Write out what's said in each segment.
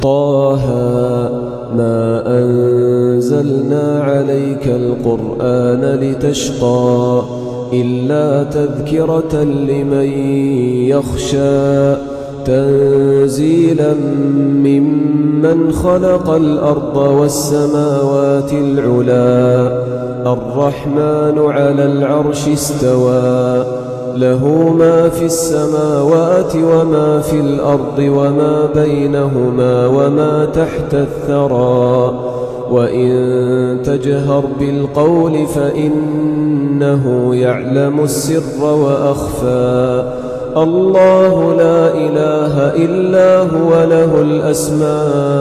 طه ما أنزلنا عليك القرآن لتشقى إلا تذكرة لمن يخشى تنزيلا ممن خلق الأرض والسماوات العلا الرحمن على العرش استوى له ما في السماوات وما في الأرض وما بينهما وما تحت الثرى وإن تجهر بالقول فإنه يعلم السر وأخفى الله لا إله إلا هو له الأسماء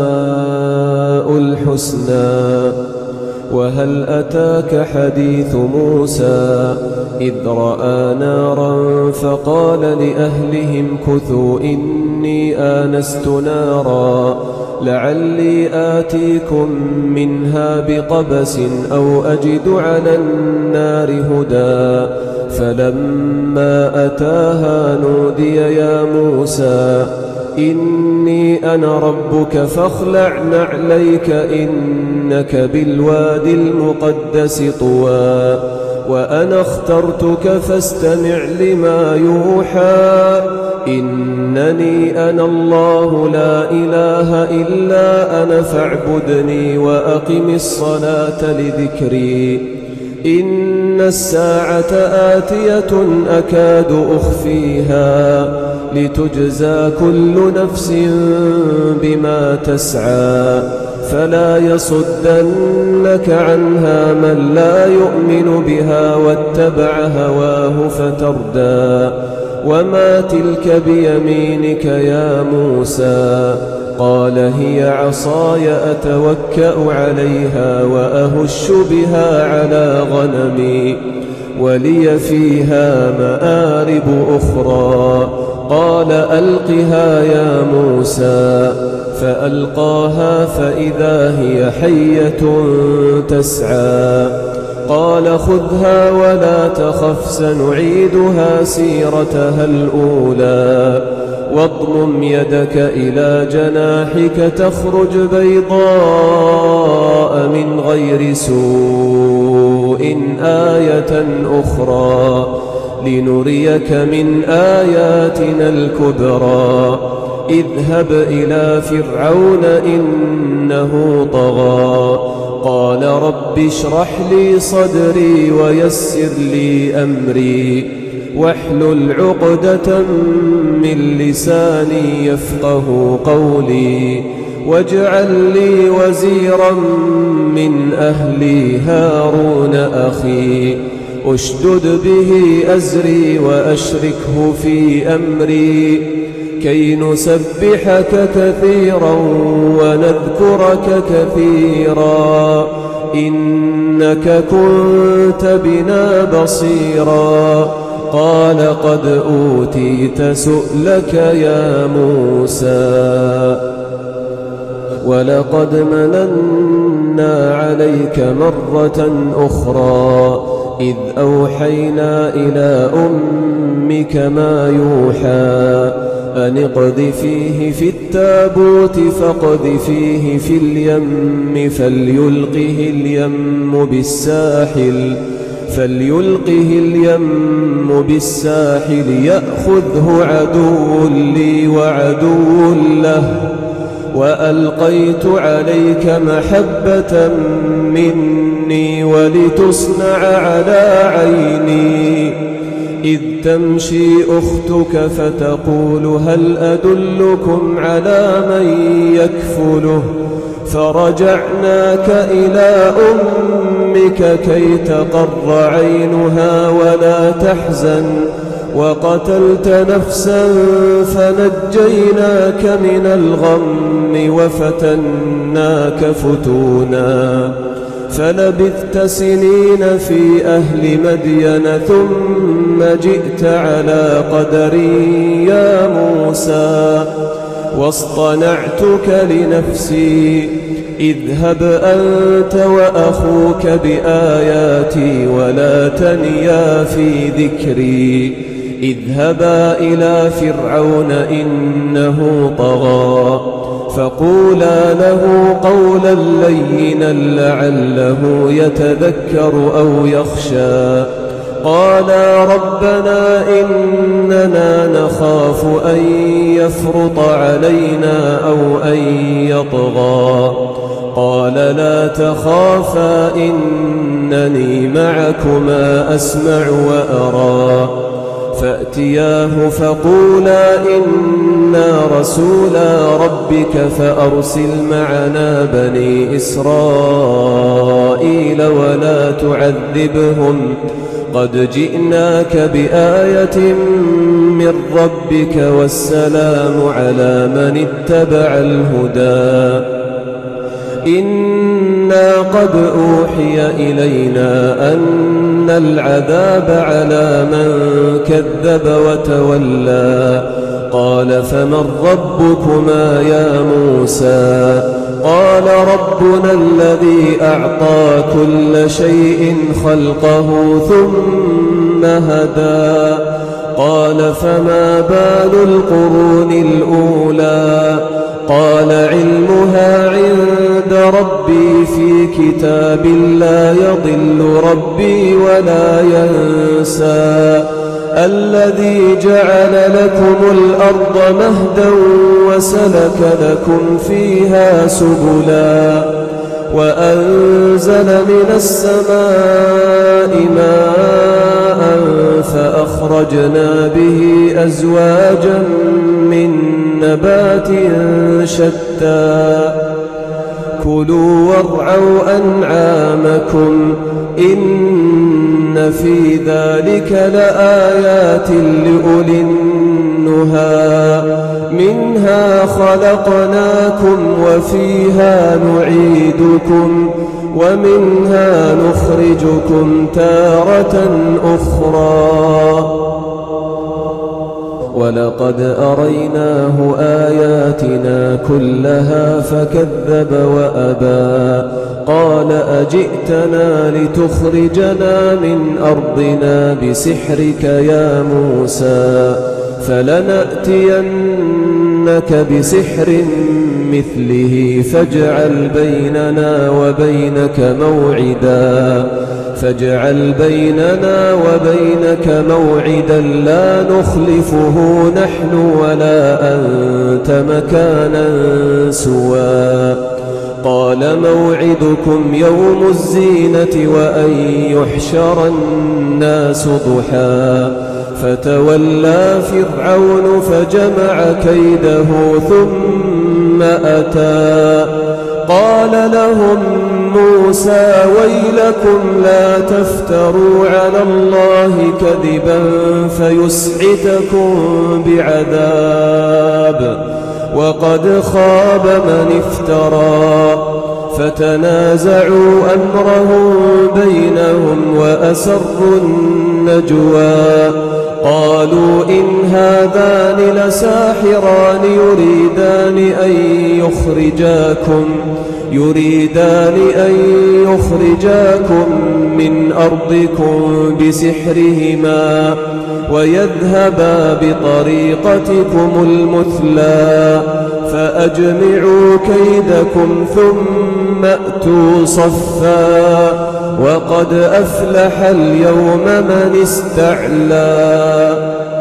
الحسنى وهل أتاك حديث موسى إذ رأى نارا فقال لأهلهم كثوا إني آنست نارا لعلي آتيكم منها بقبس أو أجد على النار هدى فلما أتاها نودي يا موسى إني أنا ربك فاخلع نعليك إنك بالوادي المقدس طوى وأنا اخترتك فاستمع لما يوحى إنني أنا الله لا إله إلا أنا فاعبدني وأقم الصلاة لذكري إن الساعة آتية أكاد أخفيها لتجزى كل نفس بما تسعى فلا يصدنك عنها من لا يؤمن بها واتبع هواه فتردى وما تلك بيمينك يا موسى قال هي عصاي أتوكأ عليها وأهش بها على غنمي ولي فيها مآرب أخرى قال ألقها يا موسى فألقاها فإذا هي حية تسعى قال خذها ولا تخف سنعيدها سيرتها الأولى واضمم يدك إلى جناحك تخرج بيضاء من غير سوء آية أخرى لنريك من آياتنا الكبرى اذهب إلى فرعون إنه طغى قال رب اشرح لي صدري ويسر لي أمري واحلل عقدة من لساني يفقه قولي واجعل لي وزيرا من أهلي هارون أخي أشدد به أزري وأشركه في أمري كي نسبحك كثيرا ونذكرك كثيرا إنك كنت بنا بصيرا قال قد أوتيت سؤلك يا موسى ولقد مننا عليك مرة أخرى إذ أوحينا إلى أمك ما يوحى أن اقذفيه في التابوت فاقذفيه في اليم فليلقه اليم بالساحل يأخذه عدو لي وعدو له وألقيت عليك محبة مني ولتصنع على عيني إذ تمشي أختك فتقول هل أدلكم على من يكفله فرجعناك إلى أمك كي تقر عينها ولا تحزن وقتلت نفسا فنجيناك من الغم وفتناك فتونا فلبثت سنين في أهل مدين ثم جئت على قدري يا موسى واصطنعتك لنفسي اذهب أنت وأخوك بآياتي ولا تنيا في ذكري اذهبا إلى فرعون إنه طغى فقولا له قولا لينا لعله يتذكر أو يخشى. قالا ربنا إننا نخاف أن يفرط علينا أو أن يطغى. قال لا تخافا إنني معكما أسمع وأرى. فأتياه فقولا إنا رسولا ربك فأرسل معنا بني إسرائيل ولا تعذبهم قد جئناك بآية من ربك والسلام على من اتبع الهدى. إنا قد أوحي إلينا أن العذاب على من كذب وتولى. قال فمن ربكما يا موسى؟ قال ربنا الذي أعطى كل شيء خلقه ثم هدى. قال فما بال القرون الأولى؟ قال علمها عند ربي في كتاب لا يضل ربي ولا ينسى. الذي جعل لكم الأرض مهدا وسلك لكم فيها سبلا وأنزل من السماء ماء فأخرجنا به أزواجا من نبات شتى. كلوا وارعوا أنعامكم إن في ذلك لآيات لأولي النهى. منها خلقناكم وفيها نعيدكم ومنها نخرجكم تارة أخرى. ولقد أريناه آياتنا كلها فكذب وأبى. قال أجئتنا لتخرجنا من أرضنا بسحرك يا موسى؟ فلنأتينك بسحر مثله فاجعل بيننا وبينك موعدا لا نخلفه نحن ولا أنت مكانا سوى. قال موعدكم يوم الزينة وأن يحشر الناس ضحى. فتولى فرعون فجمع كيده ثم أتى. قال لهم موسى ويلكم لا تفتروا على الله كذبا فيسحتكم بعذاب وقد خاب من افترى. فتنازعوا أمرهم بينهم وأسروا النجوى. قالوا إن هذان لساحران يريدان أن يخرجاكم من أرضكم بسحرهما ويذهبا بطريقتكم المثلى. فأجمعوا كيدكم ثم أتوا صفا وقد أفلح اليوم من استعلى.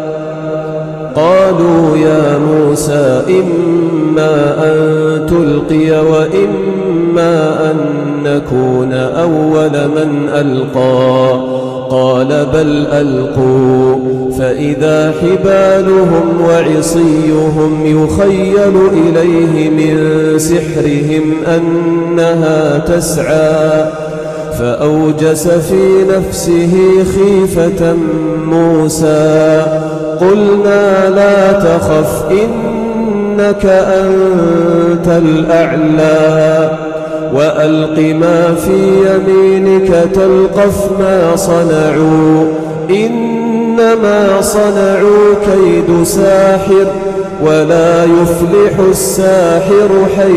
قالوا يا موسى إما أن تلقي وإما أن نكون أول من ألقى. قال بل ألقوا فإذا حبالهم وعصيهم يخيل إليه من سحرهم أنها تسعى. فأوجس في نفسه خيفة موسى. قلنا لا تخف إنك أنت الأعلى وألق ما في يمينك تلقف ما صنعوا إنما صنعوا كيد ساحر ولا يفلح الساحر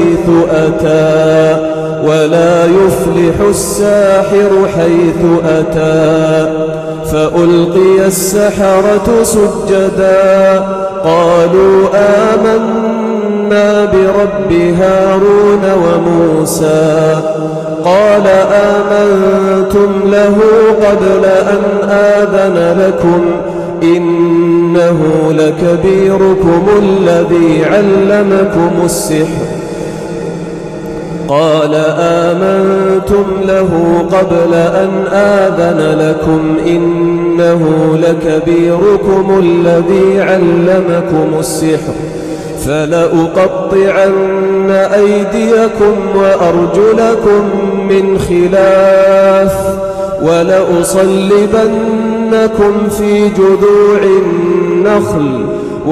حيث أتى. فألقي السحرة سجدا قالوا آمنا برب هارون وموسى قال آمنتم له قبل أن آذن لكم إنه لكبيركم الذي علمكم السحر قال آمنتم له قبل أن آذن لكم إنه لكبيركم الذي علمكم السحر فلأقطعن أيديكم وأرجلكم من خلاف ولأصلبنكم في جذوع النخل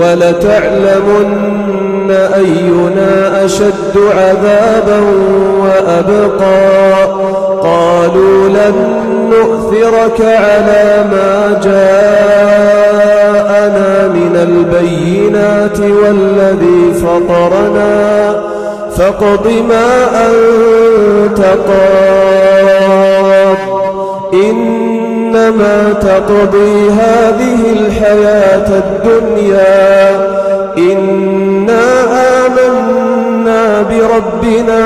ولتعلمن أينا أشد عذابا وأبقى قالوا لن نؤثرك على ما جاءنا من البينات والذي فطرنا فاقض ما أنت قاض إنما تقضي هذه الحياة الدنيا إنا آمنا بربنا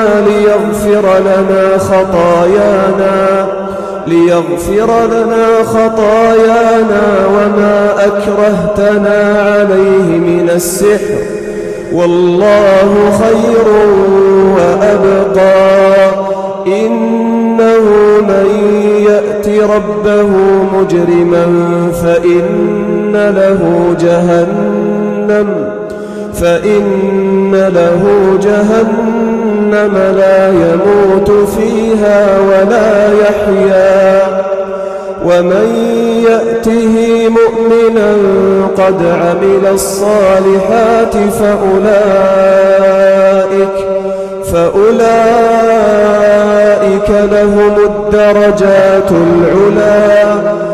ليغفر لنا خطايانا وما أكرهتنا عليه من السحر والله خير وأبقى إنه من يأت ربه مجرما فإن له جهنم لا يموت فيها ولا يحيا ومن يأته مؤمنا قد عمل الصالحات فأولئك لهم الدرجات العلى